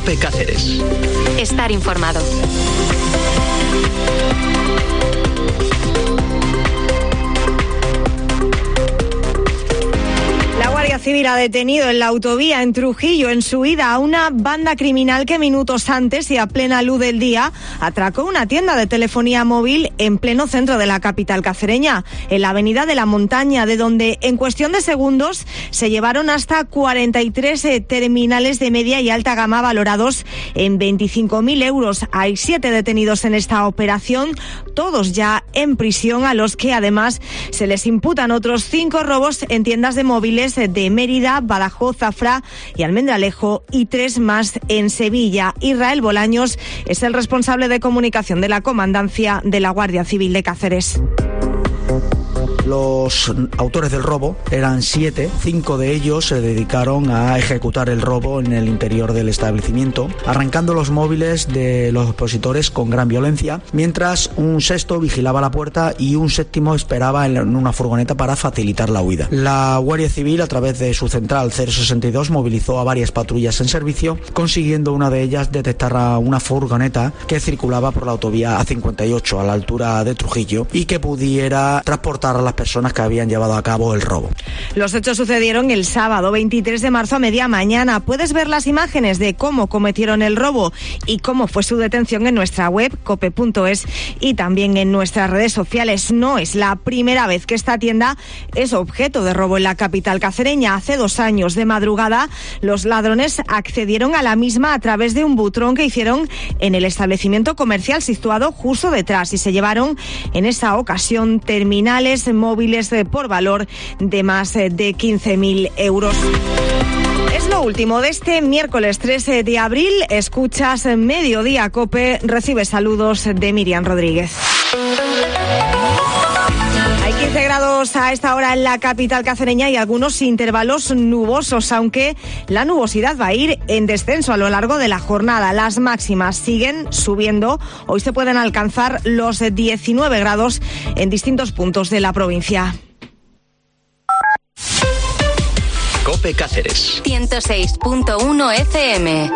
COPE Cáceres. Estar informado. La Guardia Civil ha detenido en la autovía en Trujillo, en su ida, a una banda criminal que minutos antes y a plena luz del día atracó una tienda de telefonía móvil en pleno centro de la capital cacereña, en la avenida de la Montaña, de donde en cuestión de segundos se llevaron hasta 43 terminales de media y alta gama valorados en 25.000 euros. Hay 7 detenidos en esta operación, todos ya en prisión, a los que además se les imputan otros 5 robos en tiendas de móviles de Mérida, Badajoz, Zafra y Almendralejo, y 3 más en Sevilla. Israel Bolaños es el responsable de comunicación de la Comandancia de la Guardia Civil de Cáceres. Los autores del robo eran 7, 5 de ellos se dedicaron a ejecutar el robo en el interior del establecimiento, arrancando los móviles de los expositores con gran violencia, mientras un sexto vigilaba la puerta y un séptimo esperaba en una furgoneta para facilitar la huida. La Guardia Civil, a través de su central 062, movilizó a varias patrullas en servicio, consiguiendo una de ellas detectar a una furgoneta que circulaba por la autovía A58 a la altura de Trujillo y que pudiera transportar a las personas que habían llevado a cabo el robo. Los hechos sucedieron el sábado 23 de marzo a media mañana. Puedes ver las imágenes de cómo cometieron el robo y cómo fue su detención en nuestra web cope.es y también en nuestras redes sociales. No es la primera vez que esta tienda es objeto de robo en la capital cacereña. Hace 2 años, de madrugada, los ladrones accedieron a la misma a través de un butrón que hicieron en el establecimiento comercial situado justo detrás, y se llevaron en esa ocasión terminales móviles por valor de más de 15.000 euros. Es lo último de este miércoles 13 de abril. Escuchas Mediodía Cope. Recibe saludos de Miriam Rodríguez. Hay 15 grados a esta hora en la capital cacereña y algunos intervalos nubosos, aunque la nubosidad va a ir en descenso a lo largo de la jornada. Las máximas siguen subiendo. Hoy se pueden alcanzar los 19 grados en distintos puntos de la provincia. COPE Cáceres 106.1 FM.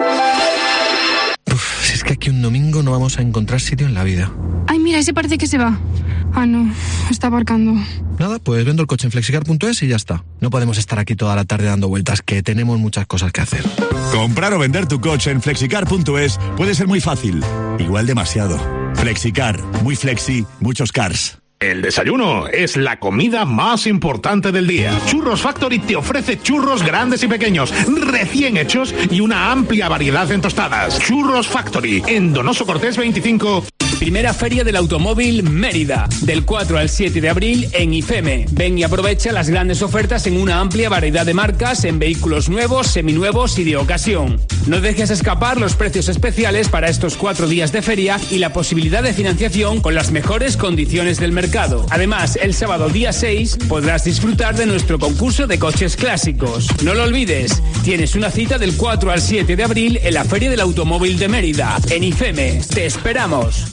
Si es que aquí un domingo no vamos a encontrar sitio en la vida. Ay, mira, ese parece que se va. Ah, no, está aparcando. Nada, pues vendo el coche en flexicar.es y ya está. No podemos estar aquí toda la tarde dando vueltas, que tenemos muchas cosas que hacer. Comprar o vender tu coche en flexicar.es puede ser muy fácil. Igual demasiado. Flexicar, muy flexi, muchos cars. El desayuno es la comida más importante del día. Churros Factory te ofrece churros grandes y pequeños, recién hechos y una amplia variedad en tostadas. Churros Factory, en Donoso Cortés 25. Primera Feria del Automóvil Mérida, del 4 al 7 de abril en IFEME. Ven y aprovecha las grandes ofertas en una amplia variedad de marcas en vehículos nuevos, seminuevos y de ocasión. No dejes escapar los precios especiales para estos 4 días de feria y la posibilidad de financiación con las mejores condiciones del mercado. Además, el sábado día 6 podrás disfrutar de nuestro concurso de coches clásicos. No lo olvides, tienes una cita del 4 al 7 de abril en la Feria del Automóvil de Mérida, en IFEME. Te esperamos.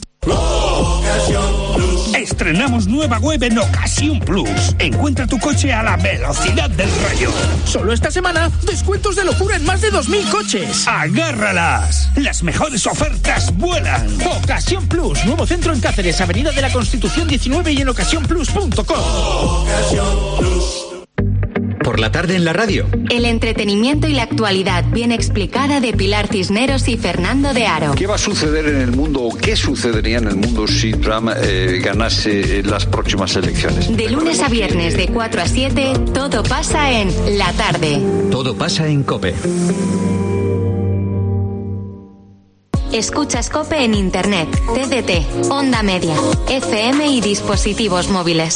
Estrenamos nueva web en Ocasión Plus. Encuentra tu coche a la velocidad del rayo. Solo esta semana, descuentos de locura en más de 2.000 coches. ¡Agárralas! Las mejores ofertas vuelan. Ocasión Plus, nuevo centro en Cáceres, Avenida de la Constitución 19 y en ocasiónplus.com. Ocasión Plus. Por la tarde en la radio. El entretenimiento y la actualidad bien explicada de Pilar Cisneros y Fernando de Aro. ¿Qué va a suceder en el mundo o qué sucedería en el mundo si Trump ganase las próximas elecciones? De lunes a viernes de 4 a 7, todo pasa en La Tarde. Todo pasa en COPE. Escuchas COPE en Internet, TDT, Onda Media, FM y dispositivos móviles.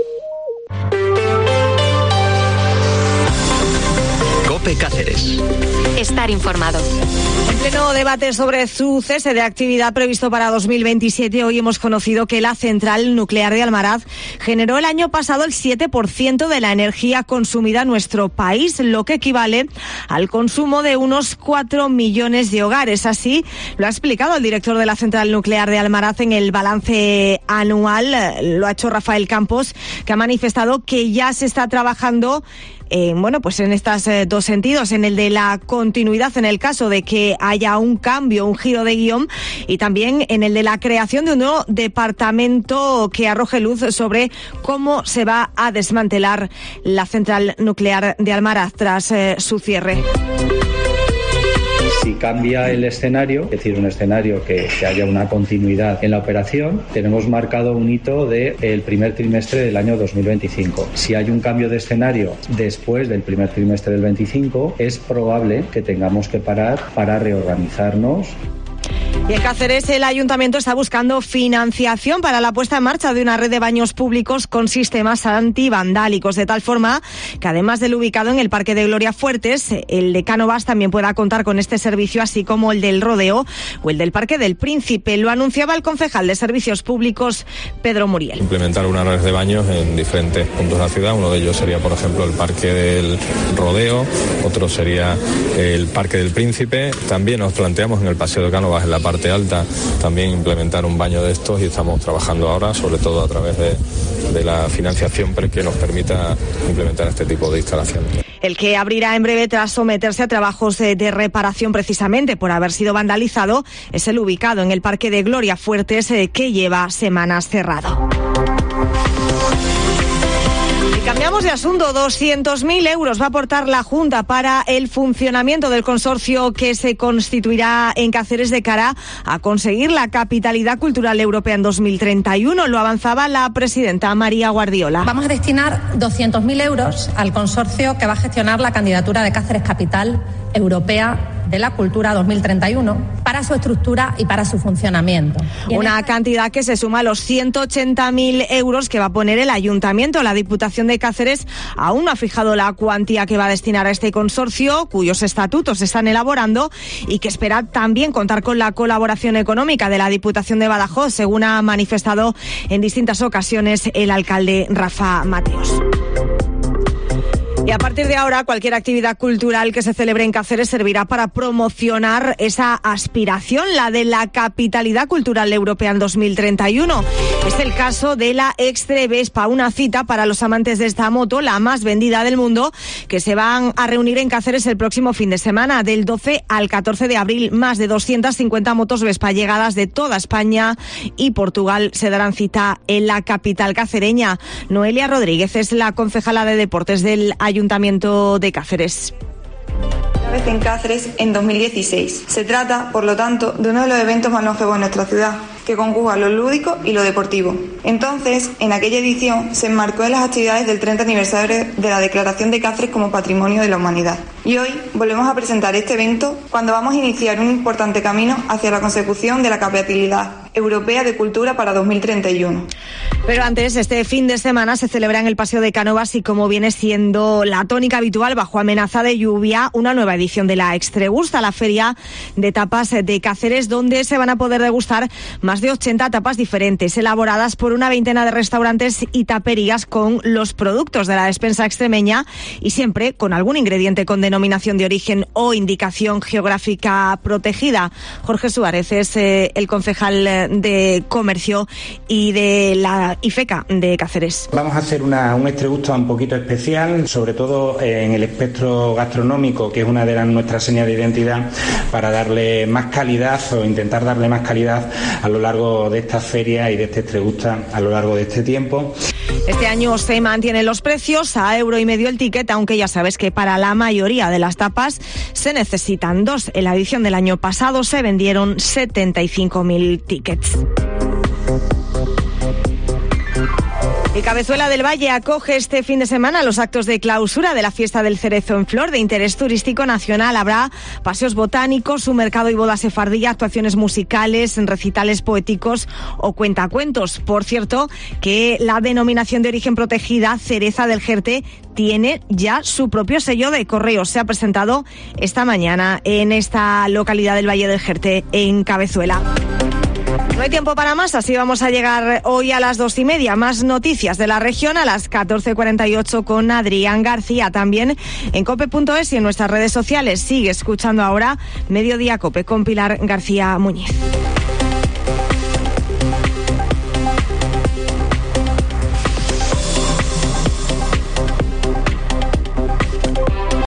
COPE Cáceres. Estar informado. En pleno debate sobre su cese de actividad previsto para 2027, hoy hemos conocido que la central nuclear de Almaraz generó el año pasado el 7% de la energía consumida en nuestro país, lo que equivale al consumo de unos 4 millones de hogares. Así lo ha explicado el director de la central nuclear de Almaraz en el balance anual. Lo ha hecho Rafael Campos, que ha manifestado que ya se está trabajando pues en estos dos sentidos, en el de la continuidad en el caso de que haya un cambio, un giro de guión, y también en el de la creación de un nuevo departamento que arroje luz sobre cómo se va a desmantelar la central nuclear de Almaraz tras su cierre. Si cambia el escenario, es decir, un escenario que haya una continuidad en la operación, tenemos marcado un hito del primer trimestre del año 2025. Si hay un cambio de escenario después del primer trimestre del 25, es probable que tengamos que parar para reorganizarnos. Y en Cáceres el ayuntamiento está buscando financiación para la puesta en marcha de una red de baños públicos con sistemas antivandálicos, de tal forma que además del ubicado en el Parque de Gloria Fuertes, el de Cánovas también pueda contar con este servicio, así como el del Rodeo o el del Parque del Príncipe. Lo anunciaba el concejal de Servicios Públicos, Pedro Muriel. Implementar una red de baños en diferentes puntos de la ciudad. Uno de ellos sería, por ejemplo, el Parque del Rodeo, otro sería el Parque del Príncipe. También nos planteamos en el Paseo de Cánovas, en la parte alta, también implementar un baño de estos, y estamos trabajando ahora sobre todo a través de la financiación que nos permita implementar este tipo de instalaciones. El que abrirá en breve tras someterse a trabajos de reparación precisamente por haber sido vandalizado es el ubicado en el Parque de Gloria Fuertes, que lleva semanas cerrado. Cambiamos de asunto. 200.000 euros va a aportar la Junta para el funcionamiento del consorcio que se constituirá en Cáceres de cara a conseguir la capitalidad cultural europea en 2031. Lo avanzaba la presidenta María Guardiola. Vamos a destinar 200.000 euros al consorcio que va a gestionar la candidatura de Cáceres Capital Europea de la Cultura 2031 para su estructura y para su funcionamiento. Una cantidad que se suma a los 180.000 euros que va a poner el Ayuntamiento. La Diputación de Cáceres aún no ha fijado la cuantía que va a destinar a este consorcio, cuyos estatutos se están elaborando, y que espera también contar con la colaboración económica de la Diputación de Badajoz, según ha manifestado en distintas ocasiones el alcalde Rafa Mateos. Y a partir de ahora, cualquier actividad cultural que se celebre en Cáceres servirá para promocionar esa aspiración, la de la capitalidad cultural europea en 2031. Es el caso de la Extre Vespa, una cita para los amantes de esta moto, la más vendida del mundo, que se van a reunir en Cáceres el próximo fin de semana, del 12 al 14 de abril. Más de 250 motos Vespa llegadas de toda España y Portugal se darán cita en la capital cacereña. Noelia Rodríguez es la concejala de deportes del Ayuntamiento de Cáceres. Vez en Cáceres en 2016. Se trata, por lo tanto, de uno de los eventos más longevos en nuestra ciudad, que conjuga lo lúdico y lo deportivo. Entonces, en aquella edición, se enmarcó en las actividades del 30 aniversario de la Declaración de Cáceres como Patrimonio de la Humanidad. Y hoy volvemos a presentar este evento cuando vamos a iniciar un importante camino hacia la consecución de la capitalidad europea de cultura para 2031. Pero antes, este fin de semana se celebra en el Paseo de Cánovas, y como viene siendo la tónica habitual bajo amenaza de lluvia, una nueva edición de la Extregusta, la feria de tapas de Cáceres, donde se van a poder degustar más de 80 tapas diferentes, elaboradas por una veintena de restaurantes y taperías con los productos de la despensa extremeña, y siempre con algún ingrediente con denominación de origen o indicación geográfica protegida. Jorge Suárez es el concejal de Comercio y de la IFECA de Cáceres. Vamos a hacer un Extregusta un poquito especial, sobre todo en el espectro gastronómico, que es una de nuestras señas de identidad, para darle más calidad o intentar darle más calidad a lo largo de esta feria y de este Extregusta a lo largo de este tiempo. Este año se mantienen los precios a €1,50 el ticket, aunque ya sabes que para la mayoría de las tapas se necesitan 2. En la edición del año pasado se vendieron 75.000 tickets. Y Cabezuela del Valle acoge este fin de semana los actos de clausura de la Fiesta del Cerezo en Flor, de interés turístico nacional. Habrá paseos botánicos, un mercado y boda sefardí, actuaciones musicales, recitales poéticos o cuentacuentos. Por cierto, que la denominación de origen protegida Cereza del Jerte tiene ya su propio sello de correos. Se ha presentado esta mañana en esta localidad del Valle del Jerte, en Cabezuela. No hay tiempo para más, así vamos a llegar hoy a las 2:30. Más noticias de la región a las 14:48 con Adrián García. También en cope.es y en nuestras redes sociales. Sigue escuchando ahora Mediodía Cope con Pilar García Muñiz.